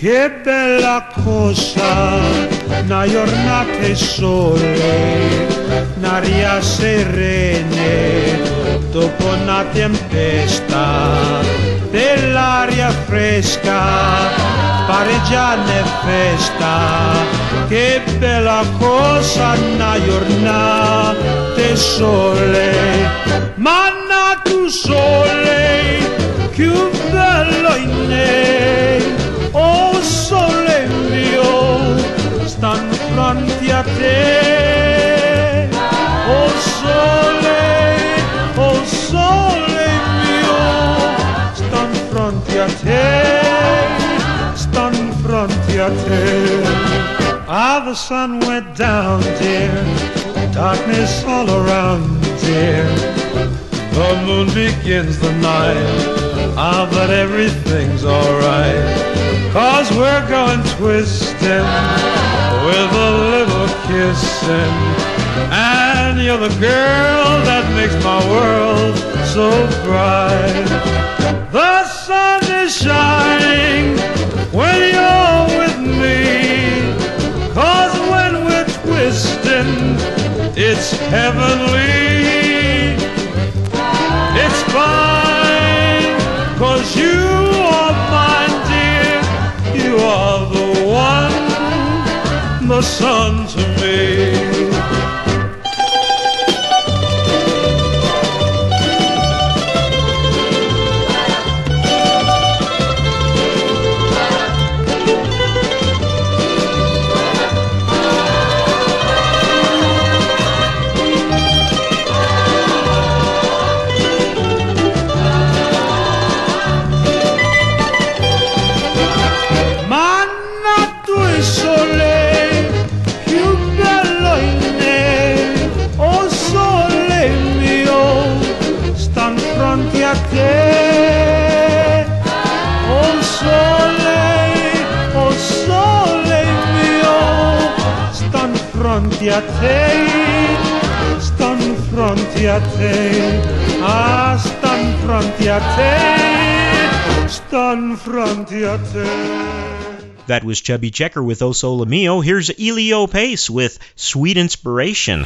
Che bella cosa, una giornata e sole, un'aria serene, dopo una tempesta, dell'aria fresca, pareggiare e festa. Che bella cosa, una giornata e sole, manna tu sole, più bello in me. Oh sole mio, stan fronte a te. Oh sole mio, stan fronte a te, stan fronte a te. Ah, the sun went down, dear, darkness all around, dear. The moon begins the night, ah, but everything's alright. 'Cause we're going twisting with a little kissing, and you're the girl that makes my world so bright. The sun is shining when you're with me, 'cause when we're twisting, it's heavenly. It's fine, 'cause you are mine, dear. You are the one, the sun to me. A te, stan fronte a te, ah, stan fronte a te, stan fronte a te. That was Chubby Checker with O Sole Mio. Here's Elio Pace with Sweet Inspiration.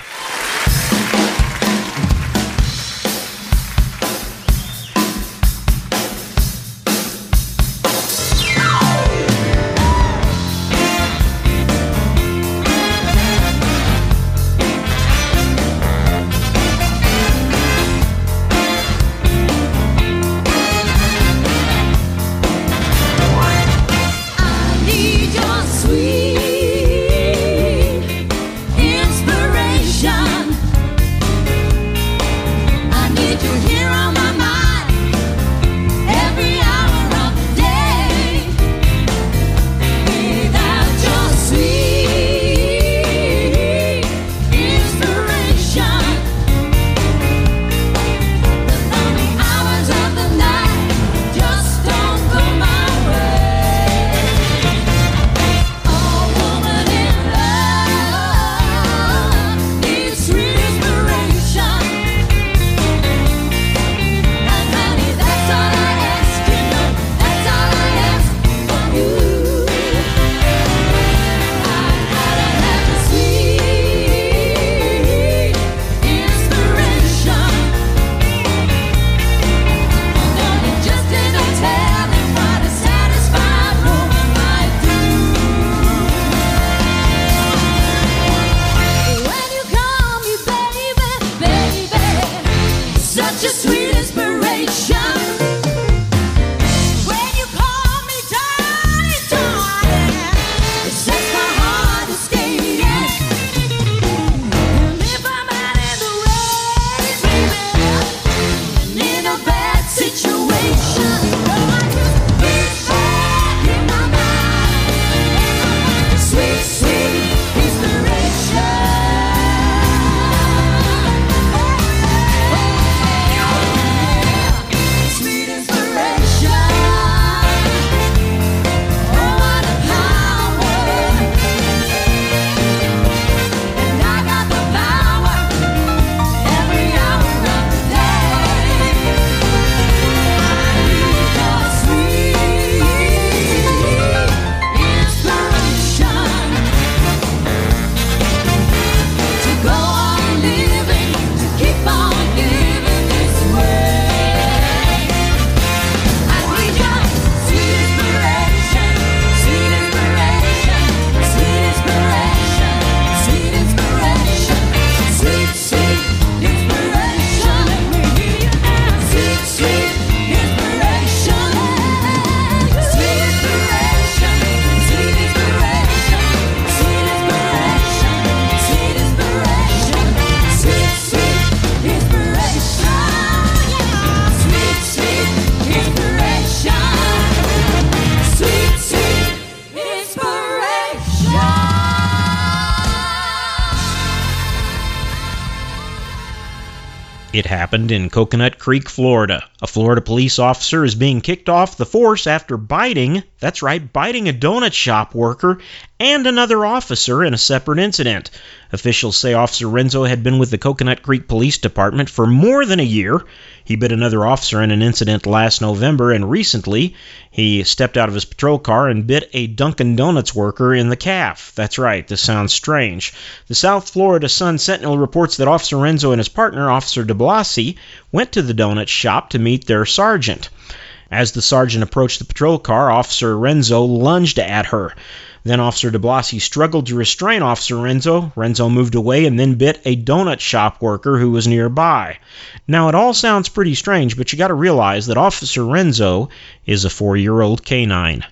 It happened in Coconut Creek, Florida. A Florida police officer is being kicked off the force after biting a donut shop worker and another officer in a separate incident. Officials say Officer Renzo had been with the Coconut Creek Police Department for more than a year. He bit another officer in an incident last November, and recently he stepped out of his patrol car and bit a Dunkin' Donuts worker in the calf. That's right, this sounds strange. The South Florida Sun-Sentinel reports that Officer Renzo and his partner, Officer de Blasi, went to the donut shop to meet their sergeant. As the sergeant approached the patrol car, Officer Renzo lunged at her. Then Officer de Blasi struggled to restrain Officer Renzo. Renzo moved away and then bit a donut shop worker who was nearby. Now, it all sounds pretty strange, but you got to realize that Officer Renzo is a 4-year-old canine.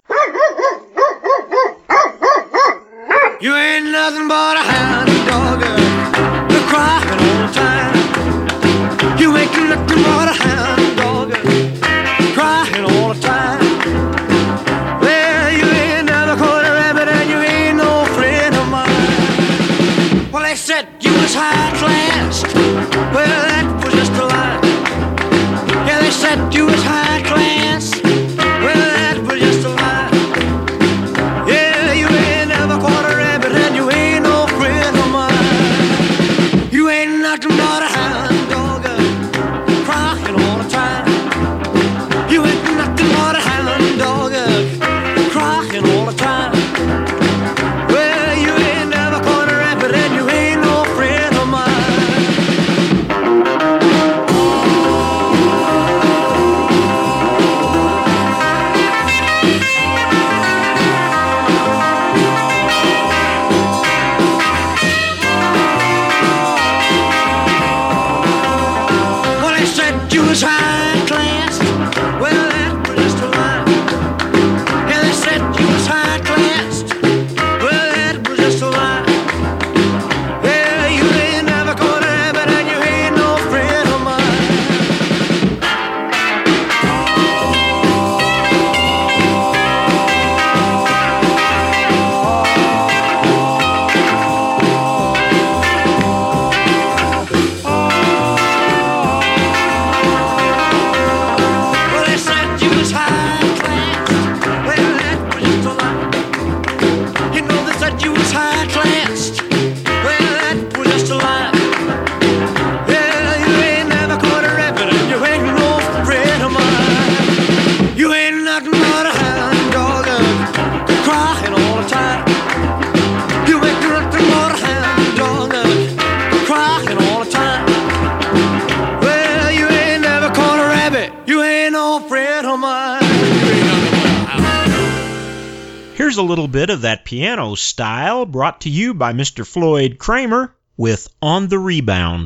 You ain't nothing but a hound dog, you're crying all the time. You ain't nothing but a hound dog, crying all the time. Well, you ain't never caught a rabbit and you ain't no friend of mine. Well, they said you was high class. Well, that was just a lie. Yeah, they said you was high class. Well, that was just a lie. Yeah, you ain't never caught a rabbit and you ain't no friend of mine. You ain't nothing but a hound dog, crying all the time. You ain't nothing but a hound dog, crying all the time. Well, you ain't never caught a rabbit and you ain't no friend of mine. Well, they said you was high class. Well, that was just a lie. Yeah, they said you was high class. Well, that was just a lie. Yeah, you ain't never caught a rabbit and you ain't no friend of mine. Well, they said you was high class. Well, that was just a lie. You know they said you was high class. Well, that was just a lie. Yeah, you ain't never caught a rabbit and you ain't no friend of mine. You ain't nothing but a hound dog, crying all the time. You ain't nothing but a hound dog, crying all the time. Well, you ain't never caught a rabbit. You ain't no friend of mine. You ain't nothing but a hound. Here's a little bit of that piano style brought to you by Mr. Floyd Kramer with On the Rebound.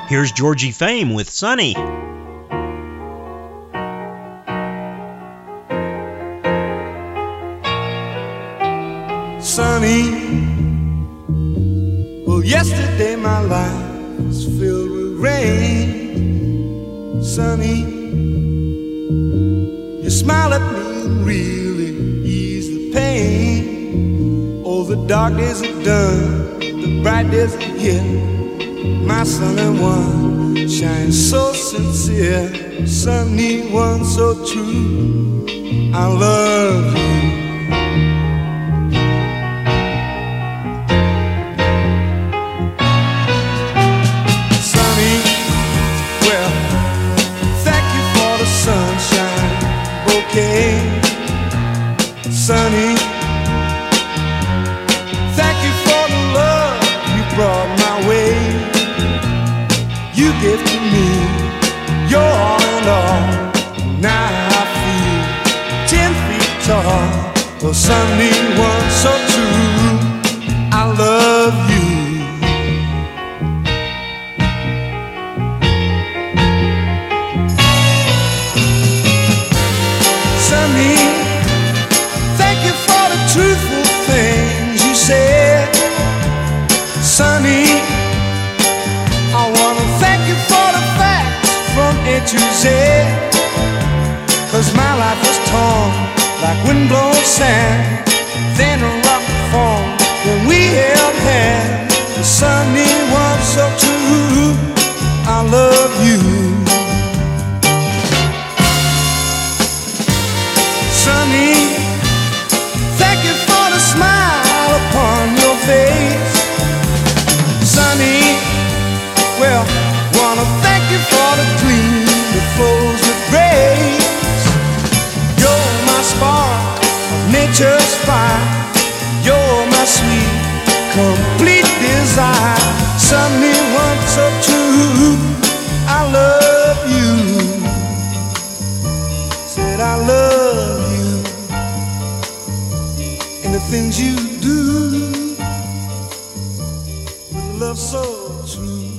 Here's Georgie Fame with Sunny. Sunny, well, yesterday my life was filled with rain. Sunny, you smile at me and really ease the pain. Oh, the dark days are done, the bright days are here. My sunny one shines so sincere. Sunny one so true, I love you. Sunny, thank you for the love you brought my way. You gave to me your all and all. Now I feel 10 feet tall. Oh, Sunny one so true, I love you. Sunny, truthful things you said. Sunny, I wanna thank you for the facts from A to Z. 'Cause my life was torn like windblown sand. Then a rock formed when we held hands. The Sunny one so true, I love you. Sunny, thank you for the smile upon your face. Sunny, well, wanna thank you for the gleam that flows with grace. You're my spark of nature's fire. You're my sweet, complete desire. Sunny one so true, I love you. Said I love you. The things you do with love so true.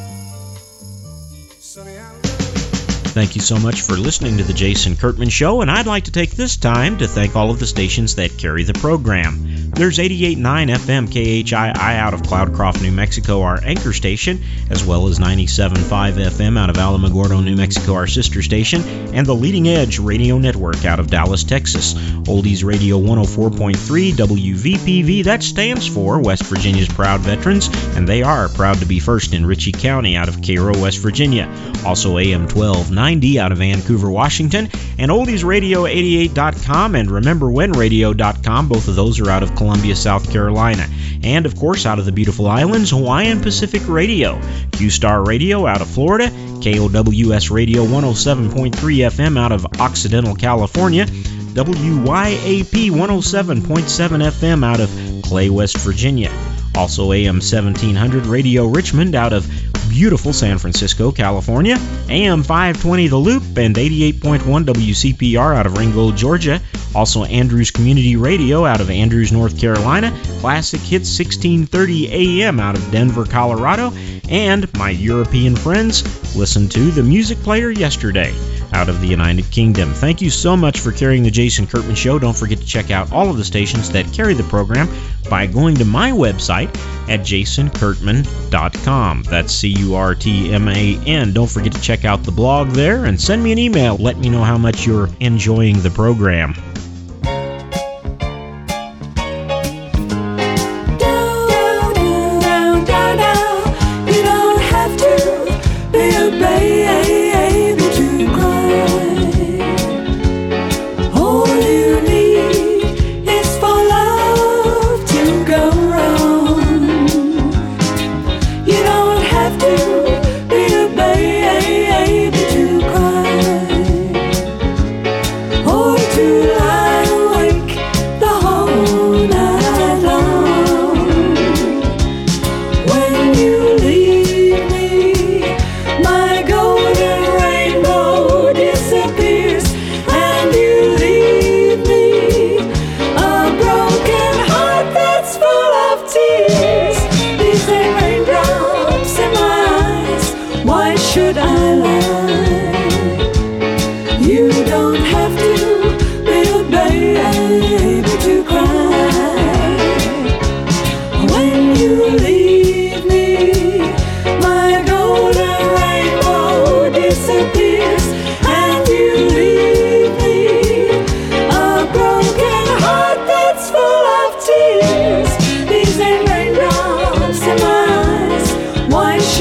Sunny, I love you. Thank you so much for listening to the Jason Kurtman Show, and I'd like to take this time to thank all of the stations that carry the program. There's 88.9 FM KHII out of Cloudcroft, New Mexico, our anchor station, as well as 97.5 FM out of Alamogordo, New Mexico, our sister station, and the Leading Edge Radio Network out of Dallas, Texas. Oldies Radio 104.3 WVPV, that stands for West Virginia's Proud Veterans, and they are proud to be first in Ritchie County out of Cairo, West Virginia. Also AM 1290 out of Vancouver, Washington, and oldiesradio88.com and rememberwhenradio.com, both of those are out of Columbia, South Carolina. And of course, out of the beautiful islands, Hawaiian Pacific Radio, Q-Star Radio out of Florida, KOWS Radio 107.3 FM out of Occidental, California, WYAP 107.7 FM out of Clay, West Virginia. Also AM 1700 Radio Richmond out of beautiful San Francisco, California, AM 520 The Loop, and 88.1 WCPR out of Ringgold, Georgia. Also Andrews Community Radio out of Andrews, North Carolina. Classic Hits 1630 AM out of Denver, Colorado. And my European friends listen to the Music Player Yesterday out of the United Kingdom. Thank you so much for carrying the Jason Kurtman Show. Don't forget to check out all of the stations that carry the program by going to my website at jasonkurtman.com. That's CURTMAN. Don't forget to check out the blog there and send me an email. Let me know how much you're enjoying the program. To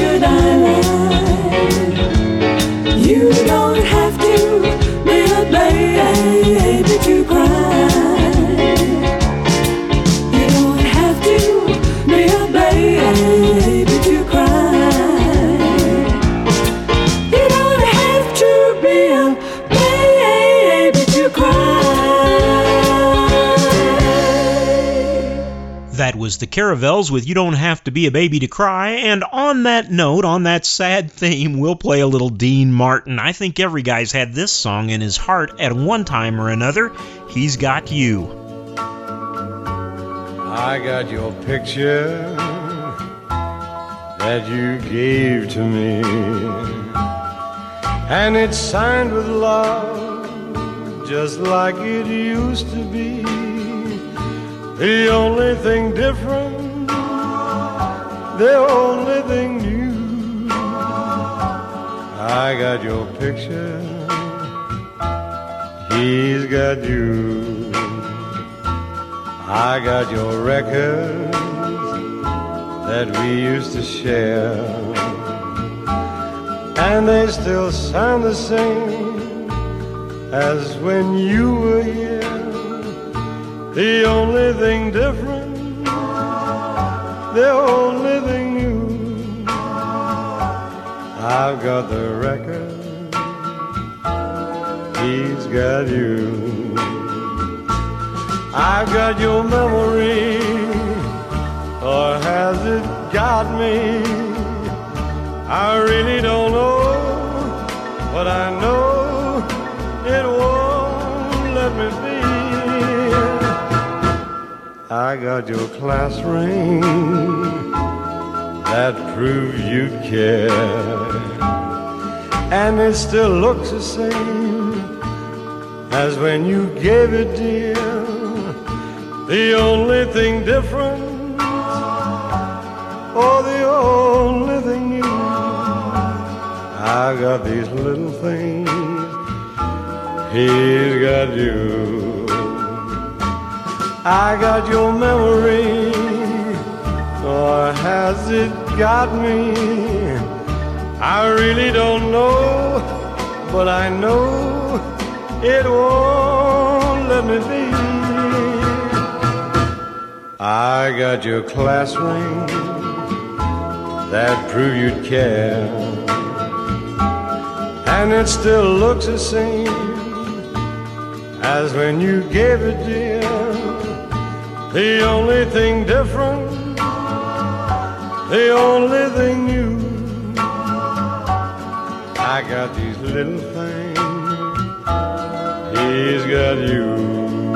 should I lie? You don't have to be a baby to cry. You don't have to be a baby to cry. You don't have to be a baby to cry. That was the Caravels with You Don't Have to Be a Baby to Cry, and on that note, on that sad theme, we'll play a little Dean Martin. I think every guy's had this song in his heart at one time or another. He's Got You. I got your picture that you gave to me, and it's signed with love, just like it used to be. The only thing different, the only thing new, I got your picture, he's got you. I got your records that we used to share, and they still sound the same as when you were here. The only thing different, the only thing new, I've got the record, he's got you. I've got your memory, or has it got me? I really don't know, but I know it won't let me be. I got your class ring that proved you care, and it still looks the same as when you gave it, dear. The only thing different, oh, the only thing new, I got these little things, he's got you. I got your memory, or has it got me? I really don't know, but I know it won't let me be. I got your class ring that proved you'd care, and it still looks the same as when you gave it, dear. The only thing different, the only thing new, I got these little things, he's got you.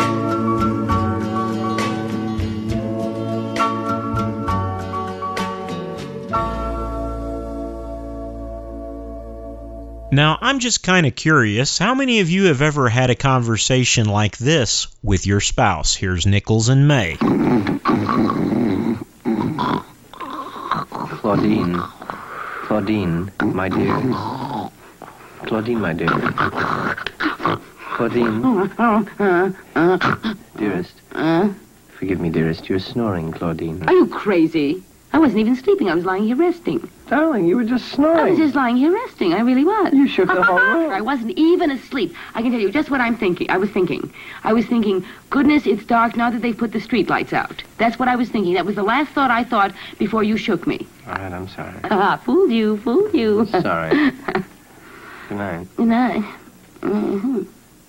Now, I'm just kind of curious, how many of you have ever had a conversation like this with your spouse? Here's Nichols and May. Claudine, my dear. Claudine, my dear. Claudine. Dearest. Forgive me, dearest. You're snoring, Claudine. Are you crazy? I wasn't even sleeping. I was lying here resting. Darling, you were just snoring. I was just lying here resting. I really was. You shook the whole room. I wasn't even asleep. I can tell you just what I'm thinking. I was thinking, goodness, it's dark now that they've put the street lights out. That's what I was thinking. That was the last thought I thought before you shook me. All right, I'm sorry. Fooled you. Sorry. Good night. Good night. Mm-hmm.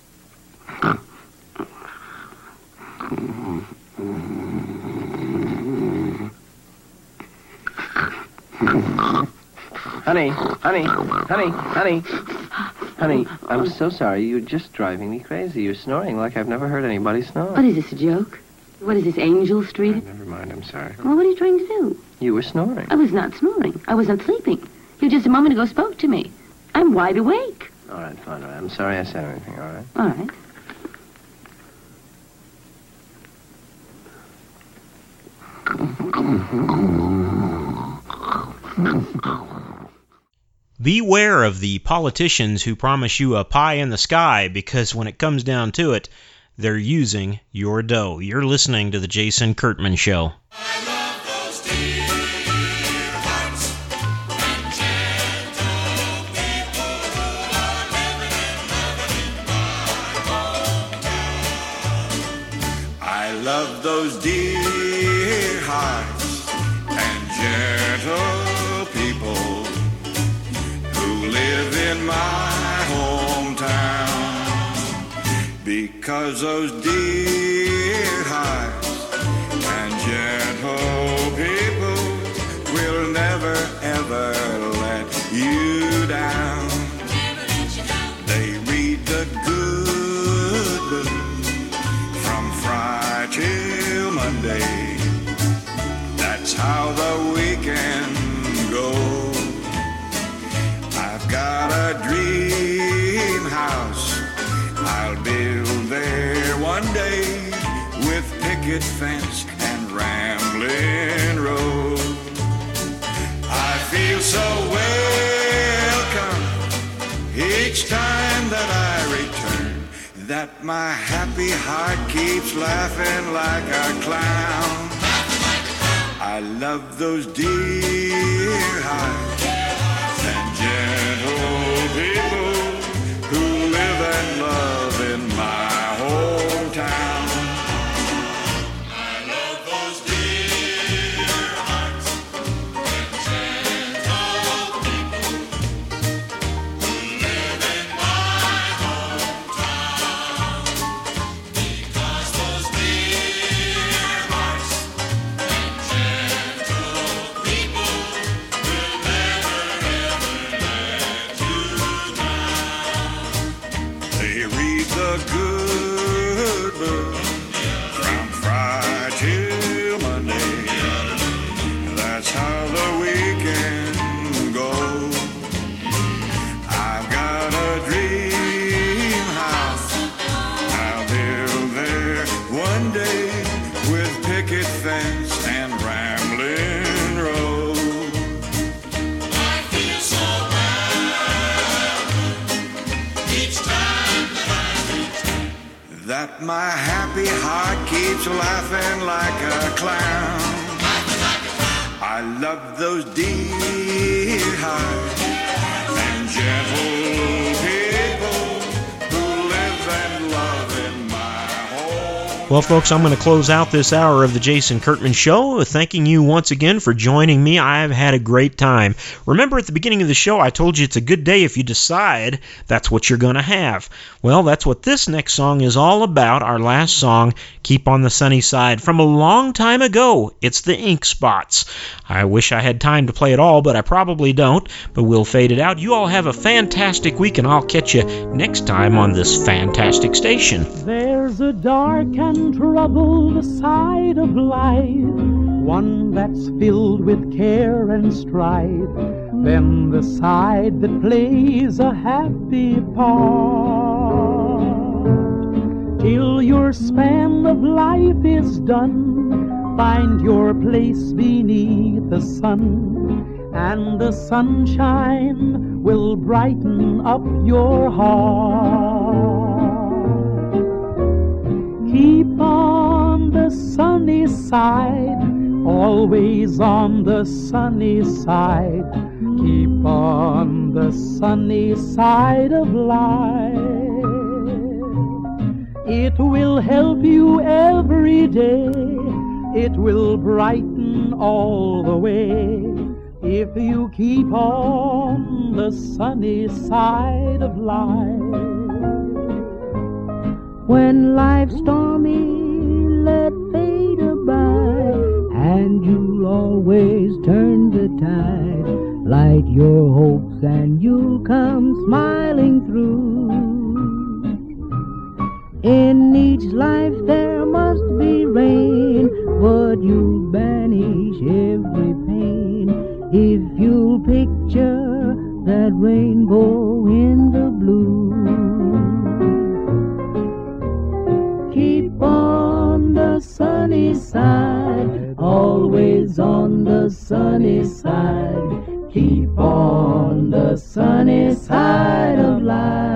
Honey, I'm so sorry. You're just driving me crazy. You're snoring like I've never heard anybody snore. What is this, a joke? What is this, Angel Street? Right, never mind, I'm sorry. Well, what are you trying to do? You were snoring. I was not snoring. I wasn't sleeping. You just a moment ago spoke to me. I'm wide awake. All right, fine. I'm sorry I said anything, all right? All right. Beware of the politicians who promise you a pie in the sky, because when it comes down to it, they're using your dough. You're listening to The Jason Kurtman Show. I love those dear hearts, and because those dear hearts and gentle people will never ever let you down. They read the good book from Friday till Monday. That's how the weekend goes. I've got a dream house I'll build there one day, with picket fence and rambling road. I feel so welcome each time that I return, that my happy heart keeps laughing like a clown. I love those dear hearts and gentle people who live and love in my hometown. I love those dear hearts and gentle people who live in my hometown, because those dear hearts and gentle people will never ever let you down. They read the good book from Friday till Monday. That's how the weekend goes. I've got a dream house I'll build there one day, with picket fence and rambling road. I feel so well each time that I return, that my happy heart keeps laughing like a clown. I love those dear hearts and gentle people who live and love in my home. Well, folks, I'm going to close out this hour of the Jason Kurtman Show, thanking you once again for joining me. I've had a great time. Remember, at the beginning of the show, I told you it's a good day if you decide that's what you're going to have. Well, that's what this next song is all about. Our last song, Keep on the Sunny Side, from a long time ago. It's the Ink Spots. I wish I had time to play it all, but I probably don't. But we'll fade it out. You all have a fantastic week, and I'll catch you next time on this fantastic station. There's a dark and troubled side of life, one that's filled with care and strife, then the side that plays a happy part. Till your span of life is done, find your place beneath the sun, and the sunshine will brighten up your heart. Keep on the sunny side, always on the sunny side. Keep on the sunny side of life. It will help you every day. It will brighten all the way, if you keep on the sunny side of life. When life's stormy, let fate abide, and you'll always turn the tide. Light your hopes and you'll come smiling through. In each life there must be rain, but you'll banish every pain if you'll picture that rainbow in the blue. Keep on the sunny side, always on the sunny side. Keep on the sunny side of life.